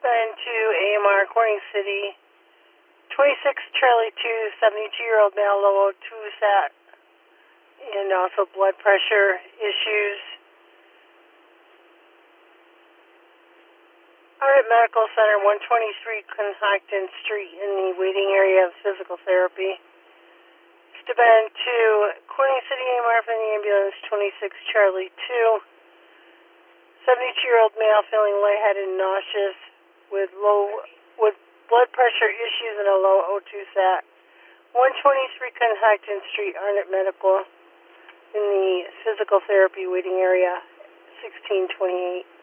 to AMR, Corning City. 26 Charlie 2, 72-year-old male, low O2 sat, and also blood pressure issues. Arnett Medical Center, 123 Conhackton Street, in the waiting area of physical therapy. Steuben to Corning City AMR from the ambulance, 26 Charlie 2. 72-year-old male feeling lightheaded and nauseous with blood pressure issues and a low O2 sat. 123 Conhackton Street, Arnett Medical, in the physical therapy waiting area, 1628.